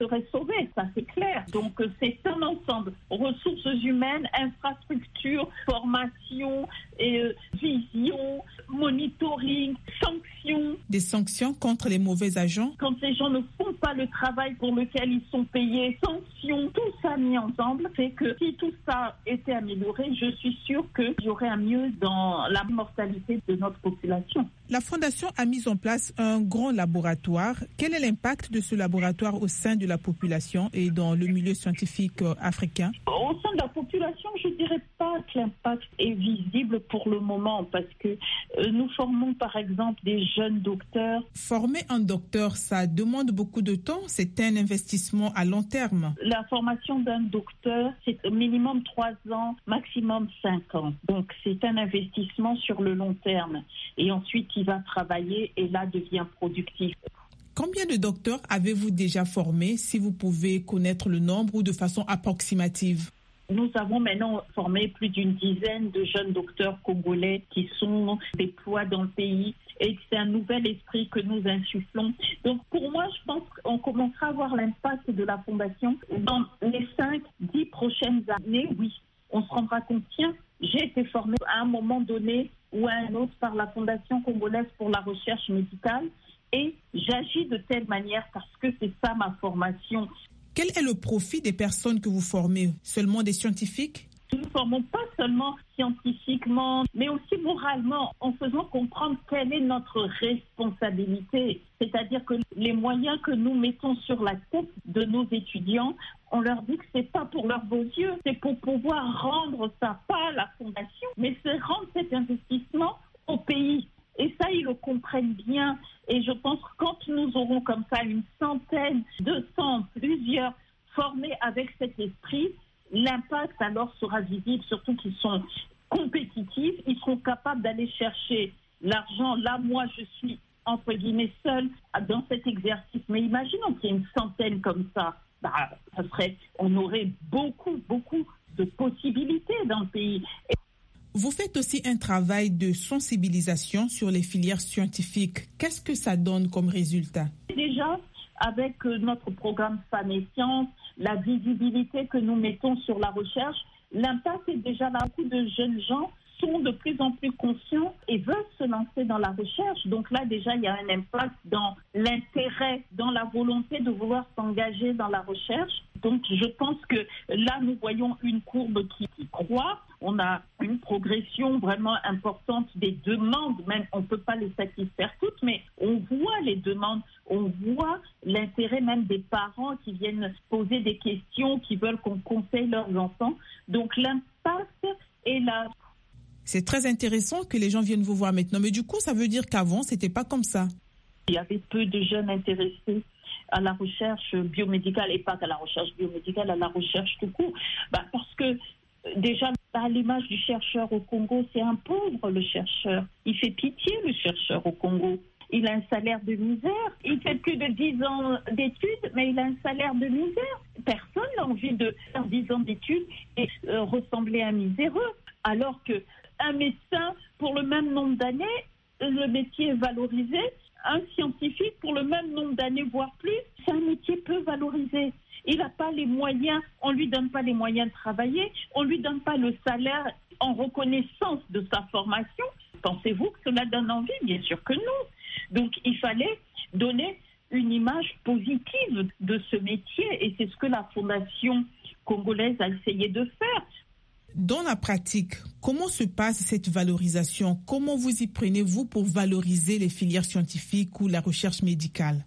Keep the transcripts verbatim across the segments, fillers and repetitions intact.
serait sauvé, ça c'est clair. Donc c'est un ensemble, ressources humaines, infrastructures, formation, et, euh, vision, monitoring, sanctions. Des sanctions contre les mauvais agents? Quand les gens ne font pas le travail pour lequel ils sont payés, sanctions, tout ça mis ensemble fait que si tout ça était amélioré, je suis sûre qu'il y aurait un mieux dans la mortalité de notre population. La Fondation a mis en place un grand laboratoire. Quel est l'impact de ce laboratoire au sein de la population et dans le milieu scientifique africain? Au sein de la population, je ne dirais pas que l'impact est visible pour le moment parce que euh, nous formons par exemple des jeunes docteurs. Former un docteur, ça demande beaucoup de temps. C'est un investissement à long terme. La formation d'un docteur, c'est au minimum trois ans, maximum cinq ans. Donc c'est un investissement sur le long terme. Et ensuite, il va travailler et là devient productif. Combien de docteurs avez-vous déjà formés, si vous pouvez connaître le nombre ou de façon approximative? Nous avons maintenant formé plus d'une dizaine de jeunes docteurs congolais qui sont déployés dans le pays et c'est un nouvel esprit que nous insufflons. Donc pour moi, je pense qu'on commencera à voir l'impact de la Fondation dans les cinq, dix prochaines années. Oui, on se rendra compte, tiens, j'ai été formé à un moment donné ou à un autre par la Fondation congolaise pour la recherche médicale et j'agis de telle manière parce que c'est ça ma formation. Quel est le profit des personnes que vous formez? Seulement des scientifiques? Nous ne formons pas seulement scientifiquement, mais aussi moralement, en faisant comprendre quelle est notre responsabilité. C'est-à-dire que les moyens que nous mettons sur la tête de nos étudiants, on leur dit que ce n'est pas pour leurs beaux yeux, c'est pour pouvoir rendre ça, pas à la Fondation, mais c'est rendre cet investissement au pays. Et ça, ils le comprennent bien. Et je pense que quand nous aurons comme ça une centaine, deux cents, plusieurs formés avec cet esprit, l'impact alors sera visible, surtout qu'ils sont compétitifs, ils seront capables d'aller chercher l'argent. Là, moi, je suis, entre guillemets, seule dans cet exercice. Mais imaginons qu'il y ait une centaine comme ça. Bah, ça serait, on aurait beaucoup, beaucoup de possibilités dans le pays. Et vous faites aussi un travail de sensibilisation sur les filières scientifiques. Qu'est-ce que ça donne comme résultat? Déjà, avec notre programme Femmes et Sciences, la visibilité que nous mettons sur la recherche, l'impact est déjà là. Beaucoup de jeunes gens sont de plus en plus conscients et veulent se lancer dans la recherche. Donc là, déjà, il y a un impact dans l'intérêt, dans la volonté de vouloir s'engager dans la recherche. Donc je pense que là, nous voyons une courbe qui, qui croît. On a une progression vraiment importante des demandes, même on ne peut pas les satisfaire toutes, mais on voit les demandes, on voit l'intérêt même des parents qui viennent poser des questions, qui veulent qu'on conseille leurs enfants. Donc l'impact est là. C'est très intéressant que les gens viennent vous voir maintenant, mais du coup, ça veut dire qu'avant, c'était pas comme ça. Il y avait peu de jeunes intéressés à la recherche biomédicale, et pas qu'à la recherche biomédicale, à la recherche tout court. Bah, parce que déjà, à l'image du chercheur au Congo, c'est un pauvre, le chercheur. Il fait pitié, le chercheur au Congo. Il a un salaire de misère. Il fait plus de dix ans d'études, mais il a un salaire de misère. Personne n'a envie de faire dix ans d'études et euh, ressembler à un miséreux. Alors qu'un médecin, pour le même nombre d'années, le métier est valorisé. Un scientifique, pour le même nombre d'années, voire plus, c'est un métier peu valorisé. Il n'a pas les moyens, on ne lui donne pas les moyens de travailler, on ne lui donne pas le salaire en reconnaissance de sa formation. Pensez-vous que cela donne envie? Bien sûr que non. Donc il fallait donner une image positive de ce métier et c'est ce que la Fondation congolaise a essayé de faire. Dans la pratique, comment se passe cette valorisation? Comment vous y prenez-vous pour valoriser les filières scientifiques ou la recherche médicale?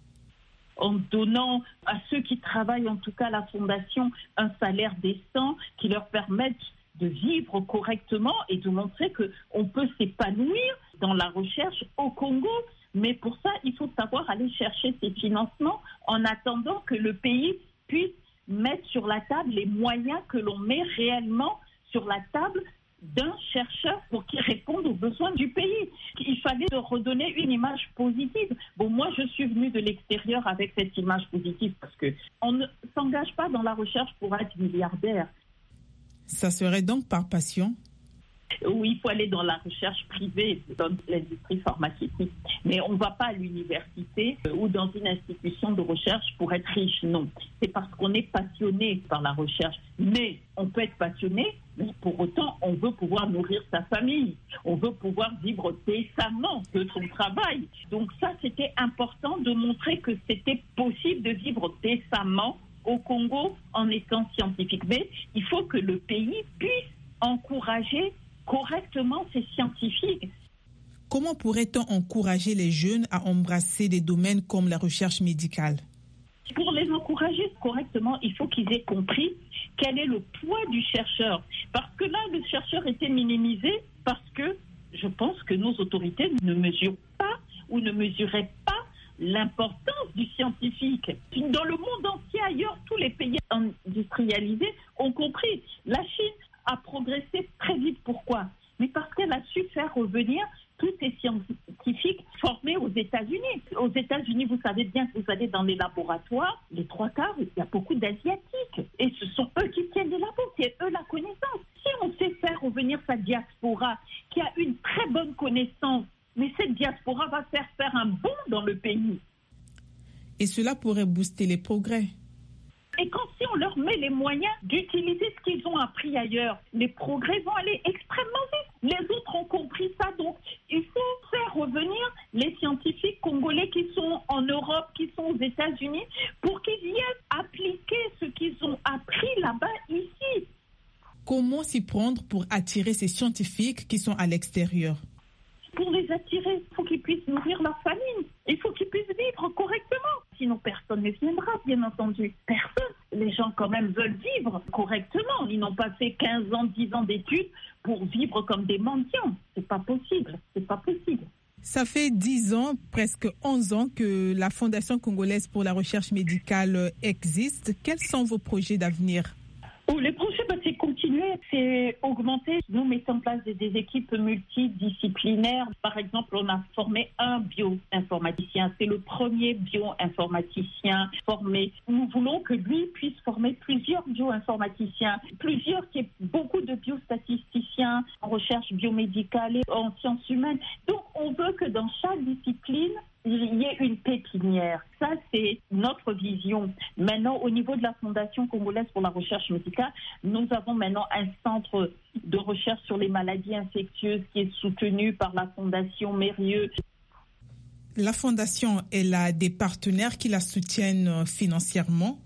En donnant à ceux qui travaillent, en tout cas à la Fondation, un salaire décent qui leur permette de vivre correctement et de montrer qu'on peut s'épanouir dans la recherche au Congo. Mais pour ça, il faut savoir aller chercher ces financements en attendant que le pays puisse mettre sur la table les moyens que l'on met réellement sur la table d'un chercheur pour qu'il réponde aux besoins du pays. Il fallait leur redonner une image positive. Bon, moi, je suis venue de l'extérieur avec cette image positive parce qu'on ne s'engage pas dans la recherche pour être milliardaire. Ça serait donc par passion? où il faut aller dans la recherche privée, dans l'industrie pharmaceutique. Mais on ne va pas à l'université ou dans une institution de recherche pour être riche, non. C'est parce qu'on est passionné par la recherche. Mais on peut être passionné, mais pour autant, on veut pouvoir nourrir sa famille. On veut pouvoir vivre décemment de son travail. Donc ça, c'était important de montrer que c'était possible de vivre décemment au Congo en étant scientifique. Mais il faut que le pays puisse encourager correctement ces scientifiques. Comment pourrait-on encourager les jeunes à embrasser des domaines comme la recherche médicale? Pour les encourager correctement, il faut qu'ils aient compris quel est le poids du chercheur. Parce que là, le chercheur était minimisé parce que je pense que nos autorités ne mesurent pas ou ne mesuraient pas l'importance du scientifique. Dans le monde entier, ailleurs, tous les pays industrialisés ont compris. La Chine a progressé très vite. Pourquoi? Mais parce qu'elle a su faire revenir tous ces scientifiques formés aux États-Unis. Aux États-Unis, vous savez bien que vous allez dans les laboratoires, les trois quarts, il y a beaucoup d'Asiatiques. Et ce sont eux qui tiennent les labos, c'est eux la connaissance. Si on sait faire revenir sa diaspora, qui a une très bonne connaissance, mais cette diaspora va faire faire un bond dans le pays. Et cela pourrait booster les progrès. Et quand si on leur met les moyens d'utiliser ce qu'ils ont appris ailleurs, les progrès vont aller extrêmement vite. Les autres ont compris ça, donc il faut faire revenir les scientifiques congolais qui sont en Europe, qui sont aux États-Unis, pour qu'ils viennent appliquer ce qu'ils ont appris là-bas, ici. Comment s'y prendre pour attirer ces scientifiques qui sont à l'extérieur? Pour les attirer, il faut qu'ils puissent nourrir leur famille. Il faut qu'ils puissent vivre correctement. Sinon, personne ne viendra, bien entendu. Personne. Les gens, quand même, veulent vivre correctement. Ils n'ont pas fait quinze ans, dix ans d'études pour vivre comme des mendiants. C'est pas possible. C'est pas possible. Ça fait dix ans, presque onze ans que la Fondation congolaise pour la recherche médicale existe. Quels sont vos projets d'avenir? Oh, les projets, bah, c'est continuer, c'est augmenter. Nous mettons en place des, des équipes multidisciplinaires. Par exemple, on a formé un bioinformaticien. C'est le premier bioinformaticien formé. Nous voulons que lui puisse former plusieurs bioinformaticiens, plusieurs, qui est beaucoup de biostatisticiens en recherche biomédicale et en sciences humaines. Donc, on veut que dans chaque discipline, il y ait une pépinière. Ça, c'est notre vision. Maintenant, au niveau de la Fondation congolaise pour la recherche médicale, nous avons maintenant un centre de recherche sur les maladies infectieuses qui est soutenu par la Fondation Mérieux. La Fondation, elle a des partenaires qui la soutiennent financièrement?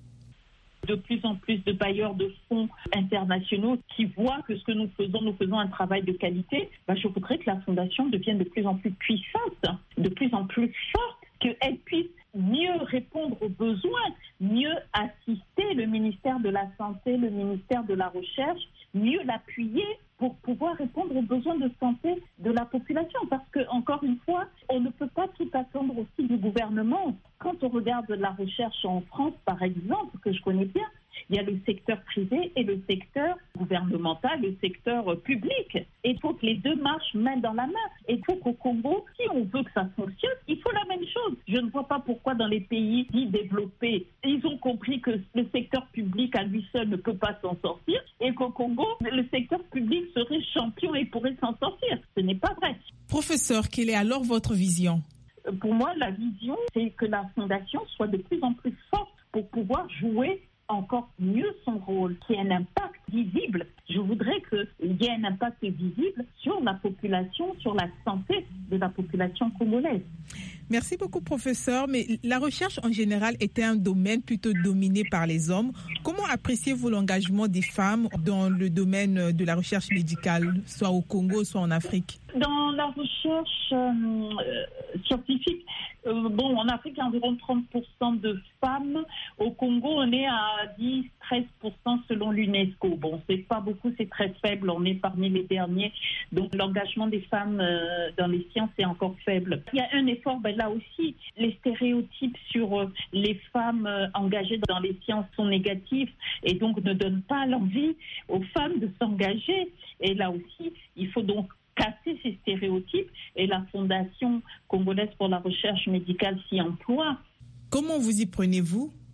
De plus en plus de bailleurs de fonds internationaux qui voient que ce que nous faisons, nous faisons un travail de qualité. Ben, je voudrais que la Fondation devienne de plus en plus puissante, de plus en plus forte, qu'elle puisse mieux répondre aux besoins, mieux assister le ministère de la Santé, le ministère de la Recherche, mieux l'appuyer pour pouvoir répondre aux besoins de santé de la population. Parce que, encore une fois, on ne peut pas tout attendre aussi du gouvernement. Quand on regarde la recherche en France, par exemple, que je connais bien, il y a le secteur privé et le secteur gouvernemental, le secteur public. Et il faut que les deux marchent main dans la main. Et il faut qu'au Congo, si on veut que ça fonctionne, il faut la même chose. Je ne vois pas pourquoi dans les pays dits développés, ils ont compris que le secteur public à lui seul ne peut pas s'en sortir et qu'au Congo, le secteur public serait champion et pourrait s'en sortir. Ce n'est pas vrai. Professeur, quelle est alors votre vision? Pour moi, la vision, c'est que la Fondation soit de plus en plus forte pour pouvoir jouer encore mieux son rôle, qui ait un impact visible. Je voudrais qu'il y ait un impact visible sur la population, sur la santé de la population congolaise. Merci beaucoup, professeur. Mais la recherche en général était un domaine plutôt dominé par les hommes. Comment appréciez-vous l'engagement des femmes dans le domaine de la recherche médicale, soit au Congo, soit en Afrique? Dans la recherche euh, scientifique, euh, bon, en Afrique, il y a environ trente pour cent de femmes. Au Congo, on est à dix à treize pour cent selon l'UNESCO. Bon, c'est pas beaucoup, c'est très faible. On est parmi les derniers. Donc, l'engagement des femmes euh, dans les sciences est encore faible. Il y a un effort, ben, là aussi, les stéréotypes sur euh, les femmes euh, engagées dans les sciences sont négatifs et donc ne donnent pas l'envie aux femmes de s'engager. Et là aussi, il faut donc casser ces stéréotypes et la Fondation congolaise pour la recherche médicale s'y emploie. Comment vous y prenez-vous?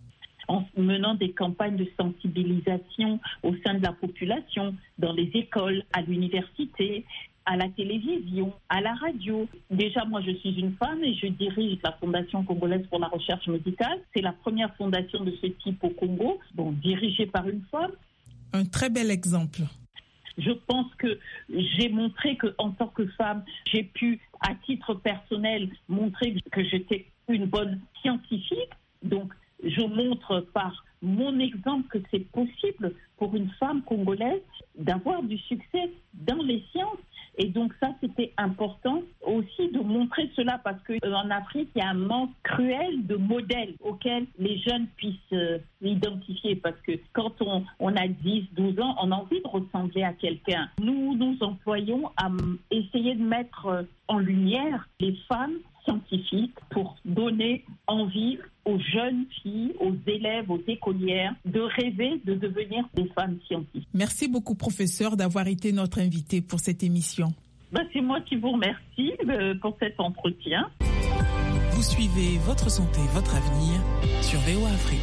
en menant des campagnes de sensibilisation au sein de la population, dans les écoles, à l'université, à la télévision, à la radio. Déjà, moi, je suis une femme et je dirige la Fondation congolaise pour la recherche médicale. C'est la première fondation de ce type au Congo, bon, dirigée par une femme. Un très bel exemple. Je pense que j'ai montré qu'en tant que femme, j'ai pu, à titre personnel, montrer que j'étais une bonne scientifique. Donc, je montre par mon exemple que c'est possible pour une femme congolaise d'avoir du succès dans les sciences. Et donc ça, c'était important aussi de montrer cela parce qu'en Afrique, il y a un manque cruel de modèles auxquels les jeunes puissent euh, s'identifier. Parce que quand on, on a dix, douze ans, on a envie de ressembler à quelqu'un. Nous nous employons à essayer de mettre en lumière les femmes scientifiques pour donner envie aux jeunes filles, aux élèves, aux écolières de rêver de devenir des femmes scientifiques. Merci beaucoup, professeur, d'avoir été notre invité pour cette émission. Ben, c'est moi qui vous remercie euh, pour cet entretien. Vous suivez Votre Santé, Votre Avenir sur V O A Afrique.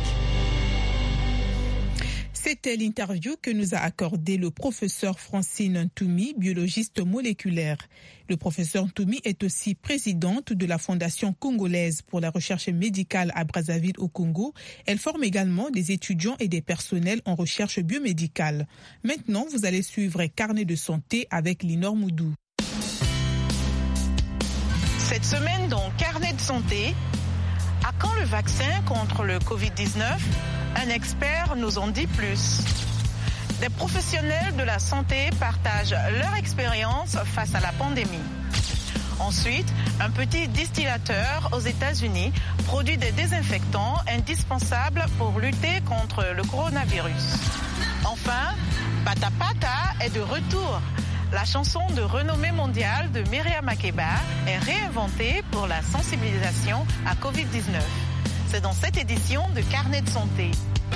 C'était l'interview que nous a accordé le professeur Francine Ntoumi, biologiste moléculaire. Le professeur Ntoumi est aussi présidente de la Fondation congolaise pour la recherche médicale à Brazzaville au Congo. Elle forme également des étudiants et des personnels en recherche biomédicale. Maintenant, vous allez suivre Carnet de santé avec Linor Moudou. Cette semaine dans Carnet de santé, à quand le vaccin contre le covid dix-neuf ? Un expert nous en dit plus. Des professionnels de la santé partagent leur expérience face à la pandémie. Ensuite, un petit distillateur aux États-Unis produit des désinfectants indispensables pour lutter contre le coronavirus. Enfin, Pata Pata est de retour. La chanson de renommée mondiale de Myriam Makeba est réinventée pour la sensibilisation à covid dix-neuf. C'est dans cette édition de Carnet de santé.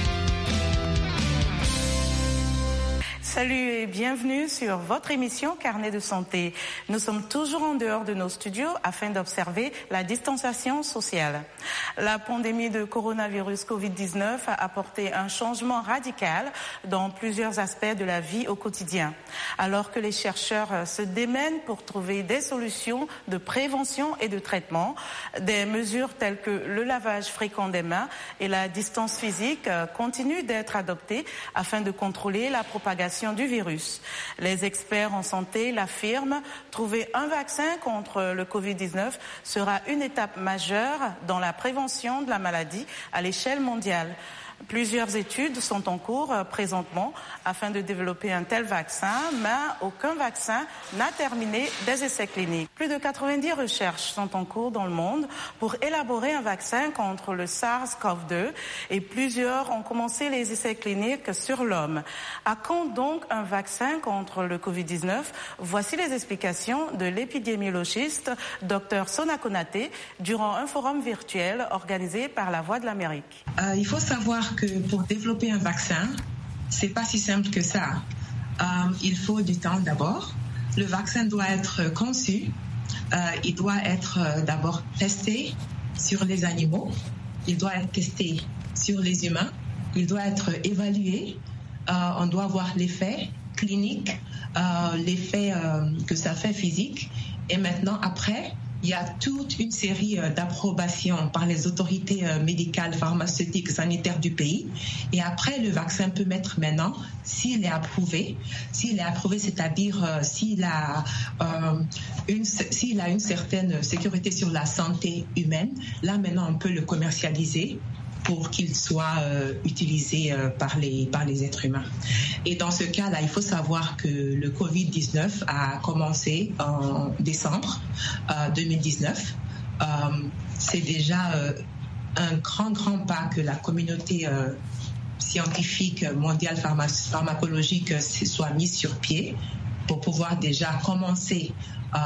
Salut et bienvenue sur votre émission Carnet de santé. Nous sommes toujours en dehors de nos studios afin d'observer la distanciation sociale. La pandémie de coronavirus covid dix-neuf a apporté un changement radical dans plusieurs aspects de la vie au quotidien. Alors que les chercheurs se démènent pour trouver des solutions de prévention et de traitement, des mesures telles que le lavage fréquent des mains et la distance physique continuent d'être adoptées afin de contrôler la propagation du virus. Les experts en santé l'affirment, trouver un vaccin contre le covid dix-neuf sera une étape majeure dans la prévention de la maladie à l'échelle mondiale. Plusieurs études sont en cours présentement afin de développer un tel vaccin, mais aucun vaccin n'a terminé des essais cliniques. Plus de quatre-vingt-dix recherches sont en cours dans le monde pour élaborer un vaccin contre le SARS-CoV deux et plusieurs ont commencé les essais cliniques sur l'homme. À quand donc un vaccin contre le covid dix-neuf ? Voici les explications de l'épidémiologiste Dr Sona Konaté durant un forum virtuel organisé par La Voix de l'Amérique. Euh, il faut savoir que pour développer un vaccin, c'est pas si simple que ça. Euh, il faut du temps d'abord. Le vaccin doit être conçu. Euh, il doit être euh, d'abord testé sur les animaux. Il doit être testé sur les humains. Il doit être évalué. Euh, on doit voir l'effet clinique, euh, l'effet euh, que ça fait physique. Et maintenant, après, il y a toute une série d'approbations par les autorités médicales, pharmaceutiques, sanitaires du pays. Et après, le vaccin peut mettre maintenant, s'il est approuvé, s'il est approuvé, c'est-à-dire euh, s'il a, euh, une, s'il a une certaine sécurité sur la santé humaine, là maintenant on peut le commercialiser pour qu'il soit euh, utilisé euh, par, les, par les êtres humains. Et dans ce cas-là, il faut savoir que le covid dix-neuf a commencé en décembre euh, deux mille dix-neuf. Euh, c'est déjà euh, un grand, grand pas que la communauté euh, scientifique mondiale pharma- pharmacologique soit mise sur pied pour pouvoir déjà commencer euh,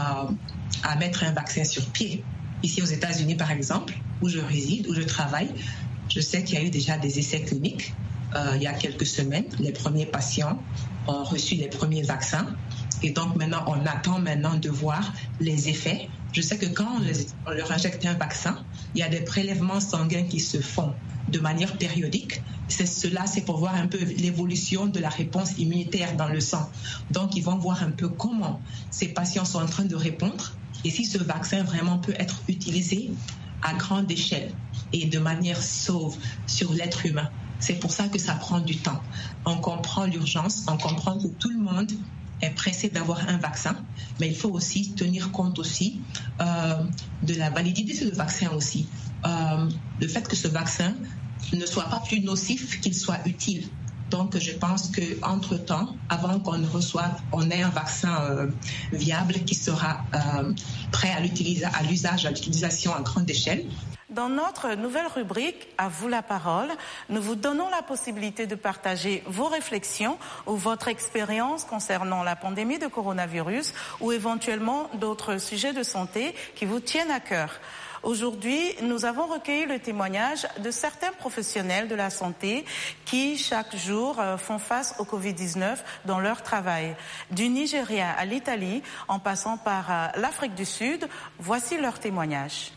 à mettre un vaccin sur pied. Ici aux États-Unis, par exemple, où je réside, où je travaille, je sais qu'il y a eu déjà des essais cliniques euh, il y a quelques semaines. Les premiers patients ont reçu les premiers vaccins. Et donc maintenant, on attend maintenant de voir les effets. Je sais que quand on, les, on leur injecte un vaccin, il y a des prélèvements sanguins qui se font de manière périodique. C'est cela, c'est pour voir un peu l'évolution de la réponse immunitaire dans le sang. Donc, ils vont voir un peu comment ces patients sont en train de répondre et si ce vaccin vraiment peut être utilisé à grande échelle et de manière sauve sur l'être humain. C'est pour ça que ça prend du temps. On comprend l'urgence, on comprend que tout le monde est pressé d'avoir un vaccin, mais il faut aussi tenir compte aussi euh, de la validité de ce vaccin aussi. Euh, le fait que ce vaccin ne soit pas plus nocif qu'il soit utile. Donc, je pense qu'entre-temps, avant qu'on reçoive, on ait un vaccin euh, viable qui sera euh, prêt à l'usage, à l'utilisation à grande échelle. Dans notre nouvelle rubrique « À vous la parole », nous vous donnons la possibilité de partager vos réflexions ou votre expérience concernant la pandémie de coronavirus ou éventuellement d'autres sujets de santé qui vous tiennent à cœur. Aujourd'hui, nous avons recueilli le témoignage de certains professionnels de la santé qui, chaque jour, font face au covid dix-neuf dans leur travail. Du Nigeria à l'Italie, en passant par l'Afrique du Sud, voici leur témoignage.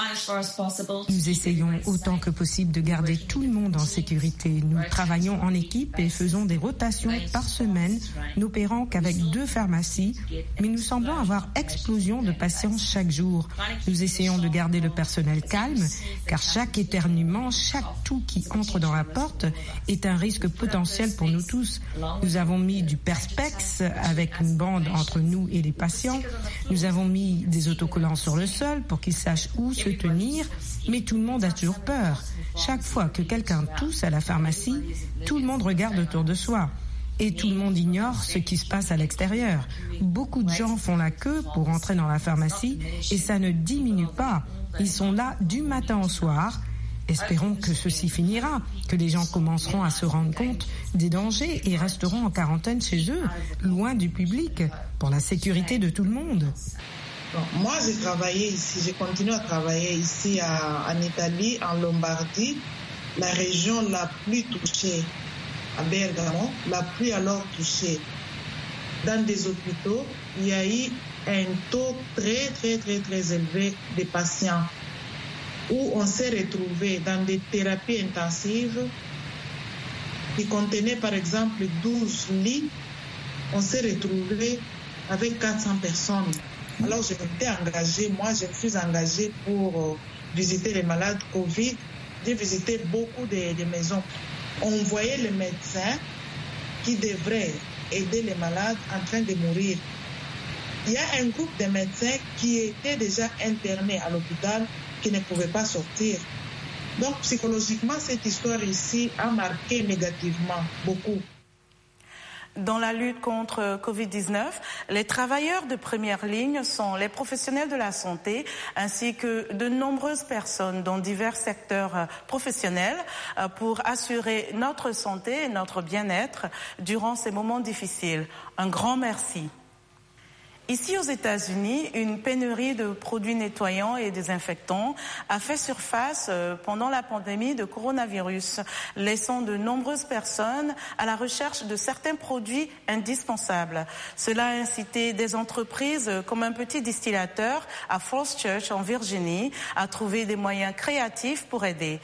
Nous essayons autant que possible de garder tout le monde en sécurité. Nous travaillons en équipe et faisons des rotations par semaine, n'opérant qu'avec deux pharmacies, mais nous semblons avoir explosion de patients chaque jour. Nous essayons de garder le personnel calme, car chaque éternuement, chaque toux qui entre dans la porte est un risque potentiel pour nous tous. Nous avons mis du perspex avec une bande entre nous et les patients. Nous avons mis des autocollants sur le sol pour qu'ils sachent où se tenir, mais tout le monde a toujours peur. Chaque fois que quelqu'un tousse à la pharmacie, tout le monde regarde autour de soi. Et tout le monde ignore ce qui se passe à l'extérieur. Beaucoup de gens font la queue pour entrer dans la pharmacie et ça ne diminue pas. Ils sont là du matin au soir. Espérons que ceci finira, que les gens commenceront à se rendre compte des dangers et resteront en quarantaine chez eux, loin du public, pour la sécurité de tout le monde. Bon, moi, j'ai travaillé ici, j'ai continué à travailler ici à, en Italie, en Lombardie, la région la plus touchée, à Bergamo, la plus alors touchée. Dans des hôpitaux, il y a eu un taux très, très, très, très élevé de patients où on s'est retrouvé dans des thérapies intensives qui contenaient par exemple douze lits. On s'est retrouvé avec quatre cents personnes. Alors, je m'étais engagée, moi, je me suis engagée pour euh, visiter les malades Covid. J'ai visité beaucoup de, de maisons. On voyait les médecins qui devraient aider les malades en train de mourir. Il y a un groupe de médecins qui étaient déjà internés à l'hôpital, qui ne pouvaient pas sortir. Donc, psychologiquement, cette histoire ici a marqué négativement beaucoup. Dans la lutte contre covid dix-neuf, les travailleurs de première ligne sont les professionnels de la santé ainsi que de nombreuses personnes dans divers secteurs professionnels pour assurer notre santé et notre bien-être durant ces moments difficiles. Un grand merci. Ici aux États-Unis, une pénurie de produits nettoyants et désinfectants a fait surface pendant la pandémie de coronavirus, laissant de nombreuses personnes à la recherche de certains produits indispensables. Cela a incité des entreprises comme un petit distillateur à Falls Church en Virginie à trouver des moyens créatifs pour aider.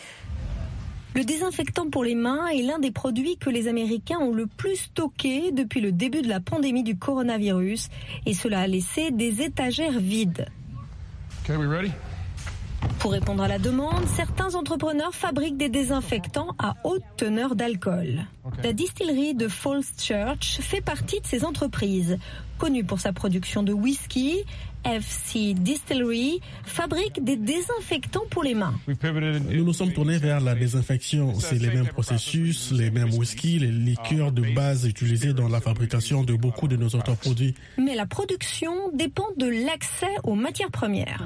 Le désinfectant pour les mains est l'un des produits que les Américains ont le plus stocké depuis le début de la pandémie du coronavirus et cela a laissé des étagères vides. Okay, we ready? Pour répondre à la demande, certains entrepreneurs fabriquent des désinfectants à haute teneur d'alcool. Okay. La distillerie de Falls Church fait partie de ces entreprises. Connue pour sa production de whisky, F C Distillery fabrique des désinfectants pour les mains. Nous nous sommes tournés vers la désinfection. C'est les mêmes processus, les mêmes whisky, les liqueurs de base utilisées dans la fabrication de beaucoup de nos autres produits. Mais la production dépend de l'accès aux matières premières.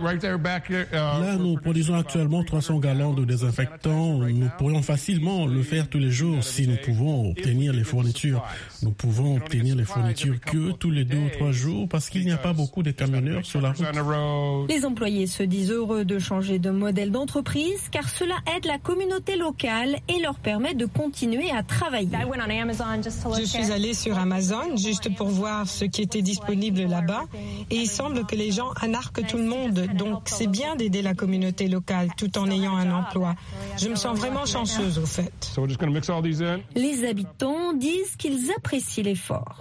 Là, nous produisons actuellement trois cents gallons de désinfectants. Nous pourrions facilement le faire tous les jours si nous pouvons obtenir les fournitures. Nous pouvons obtenir les fournitures que tous les deux ou trois jours parce qu'il n'y a pas beaucoup de camionneurs sur la route. Les employés se disent heureux de changer de modèle d'entreprise car cela aide la communauté locale et leur permet de continuer à travailler. Je suis allée sur Amazon juste pour voir ce qui était disponible là-bas et il semble que les gens anarquent tout le monde. Donc c'est bien d'aider la communauté locale tout en ayant un emploi. Je me sens vraiment chanceuse au fait. Les habitants disent qu'ils apprécient l'effort.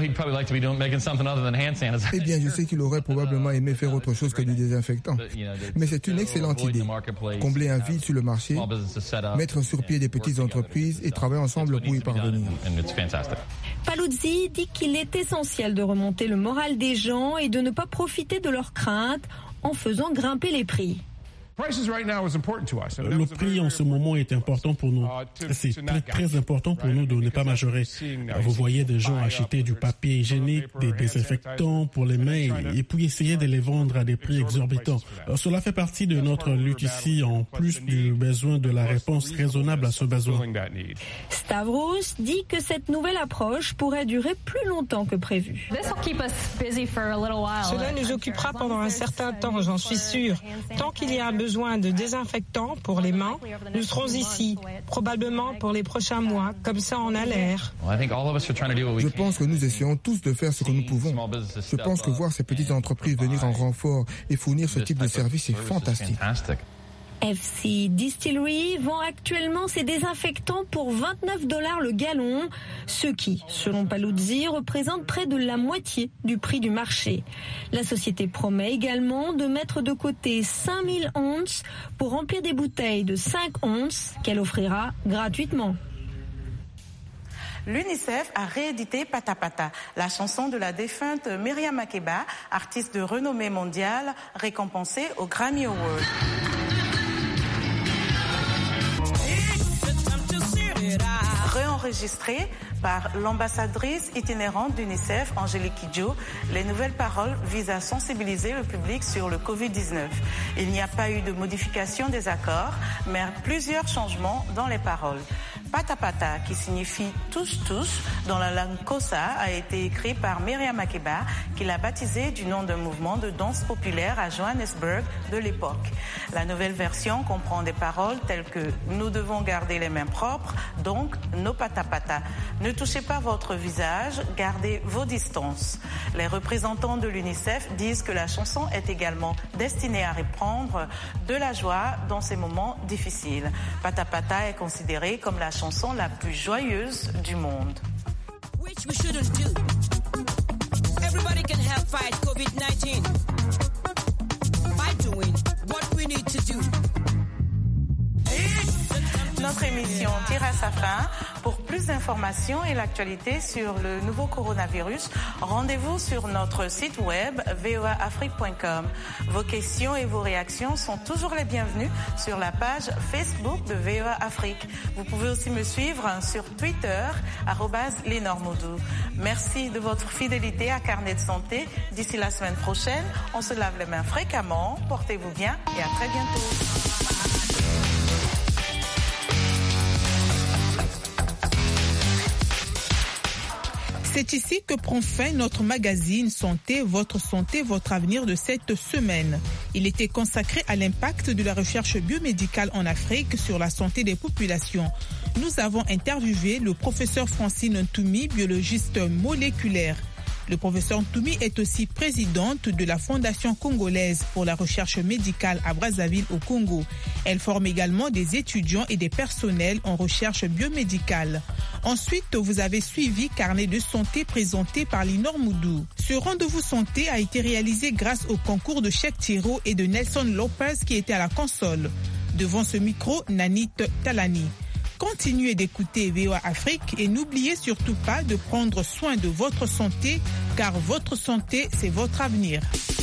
Eh bien, je sais qu'il aurait probablement aimé faire autre chose que du désinfectant. Mais c'est une excellente idée. Combler un vide sur le marché, mettre sur pied des petites entreprises et travailler ensemble pour y parvenir. Paluzzi dit qu'il est essentiel de remonter le moral des gens et de ne pas profiter de leurs craintes en faisant grimper les prix. Le prix en ce moment est important pour nous. C'est très, très important pour nous de ne pas majorer. Vous voyez des gens acheter du papier hygiénique, des désinfectants pour les mains et puis essayer de les vendre à des prix exorbitants. Cela fait partie de notre lutte ici, en plus du besoin de la réponse raisonnable à ce besoin. Stavros dit que cette nouvelle approche pourrait durer plus longtemps que prévu. Cela nous occupera pendant un certain temps, j'en suis sûre. Tant qu'il y a un besoin de désinfectants pour les mains, nous serons ici, probablement pour les prochains mois, comme ça on a l'air. Je pense que nous essayons tous de faire ce que nous pouvons. Je pense que voir ces petites entreprises venir en renfort et fournir ce type de service est fantastique. F C Distillery vend actuellement ses désinfectants pour vingt-neuf dollars le gallon, ce qui, selon Paluzzi, représente près de la moitié du prix du marché. La société promet également de mettre de côté cinq mille onces pour remplir des bouteilles de cinq onces qu'elle offrira gratuitement. L'UNICEF a réédité Pata Pata, la chanson de la défunte Myriam Makeba, artiste de renommée mondiale, récompensée aux Grammy Awards. Réenregistré par l'ambassadrice itinérante d'UNICEF, Angélique Kidjo, les nouvelles paroles visent à sensibiliser le public sur le covid dix-neuf. Il n'y a pas eu de modification des accords, mais plusieurs changements dans les paroles. Pata Pata, qui signifie tous tous dans la langue Xhosa, a été écrit par Myriam Makeba, qui l'a baptisé du nom d'un mouvement de danse populaire à Johannesburg de l'époque. La nouvelle version comprend des paroles telles que « Nous devons garder les mains propres », donc « No Pata Pata ». Ne touchez pas votre visage, gardez vos distances. Les représentants de l'UNICEF disent que la chanson est également destinée à répandre de la joie dans ces moments difficiles. Pata Pata est considérée comme la chanson la plus joyeuse du monde. Which we shouldn't do. Everybody can help fight covid nineteen by doing what we need to do. Notre émission tire à sa fin. Pour plus d'informations et l'actualité sur le nouveau coronavirus, rendez-vous sur notre site web v o a afrique point com. Vos questions et vos réactions sont toujours les bienvenues sur la page Facebook de V O A Afrique. Vous pouvez aussi me suivre sur Twitter, arobase Lénore Modou. Merci de votre fidélité à Carnet de Santé. D'ici la semaine prochaine, on se lave les mains fréquemment. Portez-vous bien et à très bientôt. C'est ici que prend fin notre magazine Santé, votre santé, votre avenir de cette semaine. Il était consacré à l'impact de la recherche biomédicale en Afrique sur la santé des populations. Nous avons interviewé le professeur Francine Ntoumi, biologiste moléculaire. Le professeur Ntoumi est aussi présidente de la Fondation congolaise pour la recherche médicale à Brazzaville au Congo. Elle forme également des étudiants et des personnels en recherche biomédicale. Ensuite, vous avez suivi Carnet de santé présenté par Lénore Modou. Ce rendez-vous santé a été réalisé grâce au concours de Cheikh Thiro et de Nelson Lopez qui étaient à la console. Devant ce micro, Nanit Talani. Continuez d'écouter V O A Afrique et n'oubliez surtout pas de prendre soin de votre santé, car votre santé, c'est votre avenir.